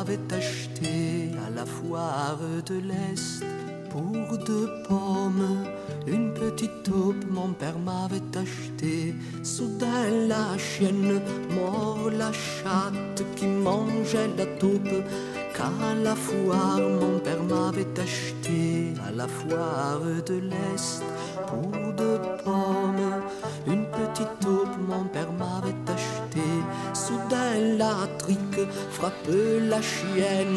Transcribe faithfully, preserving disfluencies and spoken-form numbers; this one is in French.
m'avait acheté à la foire de l'Est. Pour deux pommes, une petite taupe, mon père m'avait acheté. Soudain la chienne mord la chatte qui mangeait la taupe, qu'à la foire mon père m'avait acheté à la foire de l'Est. Pour deux pommes, une petite taupe, mon père m'avait acheté. Soudain la trique frappe la chienne.